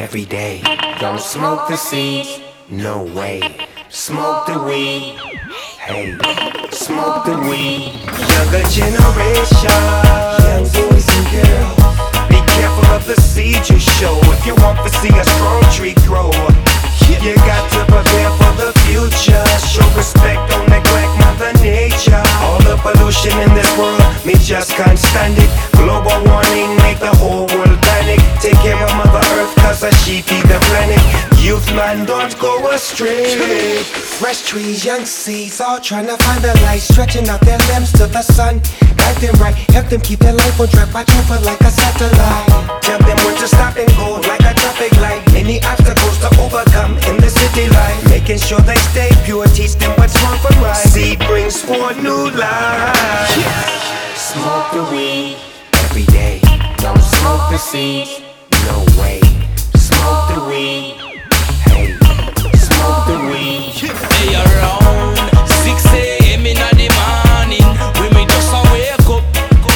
every day. Don't smoke the seeds, no way. Smoke the weed, hey, smoke the weed. Younger generation, young boys and girls, be careful of the seeds you show. If you want to see a strong tree grow, you got to prepare for the future. Show respect, don't neglect Mother Nature. All the pollution in this world, me just can't stand it. Global warming make the whole world panic. Take care of Mother Earth, cause she feed the planet. Youth man, don't go astray. Fresh trees, young seeds, all trying to find the light, stretching out their limbs to the sun. Guide them right, help them keep their life on track, watch over like a satellite. Tell them when to stop and go like a traffic light. Any obstacles to overcome in the city life, making sure they stay pure, teach them what's wrong from right. Seed brings forth new life. Smoke the weed every day. Don't smoke the seeds, no way. Smoke the weed, hey, smoke the weed. Hey, around 6 a.m. in the morning, when me just a wake up,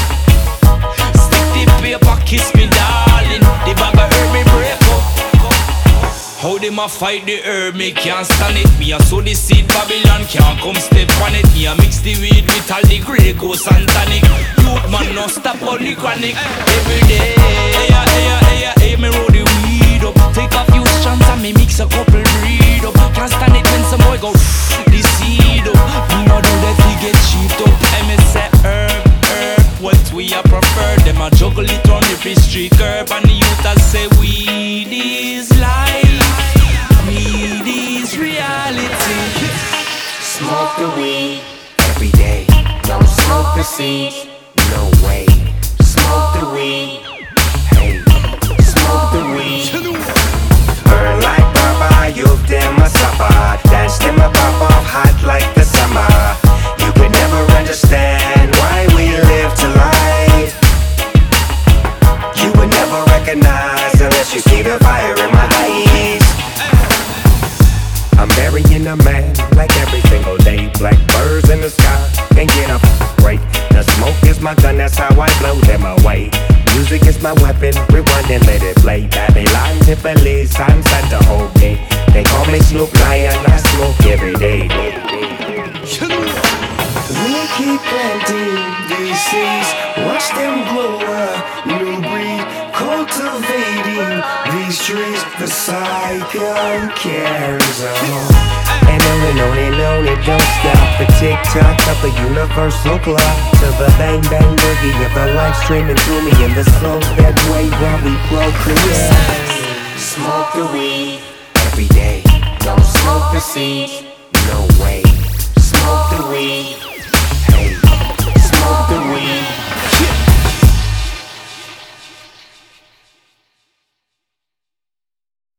stick the paper, kiss me darling. The bag of herb me break up. How them a fight the herb, me can't stand it. Me a sow the seed, Babylon can't come step on it. Me a mix the weed with all the Grey Goose and tonic. Youth man no stop all the chronic. Every day, hey, me roll the weed up. Take a few strands and me mix a couple breed up. Can't stand it when some boy go the seed up. Me no do that we get cheap up. I me say herb, what we a prefer. Them a juggle it on the street curb, and the youth a say weed is life, weed is reality. Smoke the weed every day. Don't smoke the seeds, no way. Smoke the weed, hey, smoke the weed. Burn like Baba, youth them a supper. Dance them a pop off hot like the summer. You could never understand why we live to life. You would never recognize unless you see the fire in my eyes. I'm burying a man like every single day. Black birds in the sky, can't get a break. The smoke is my gun, that's how I blow them away. Music is my weapon, rewind and let it play. Babylon, Tiffany, sunset the whole day. They call me Snoop Lion, I smoke every day. We keep planting these seeds, watch them grow a new breed. Cultivating these trees, the cycle carries on. And on it don't stop. The tick-tock of the universal clock, to the bang-bang boogie of the life streaming through me, in the songs that way while we procreate. Smoke the weed every day. Don't smoke the seeds, no way. Smoke the weed.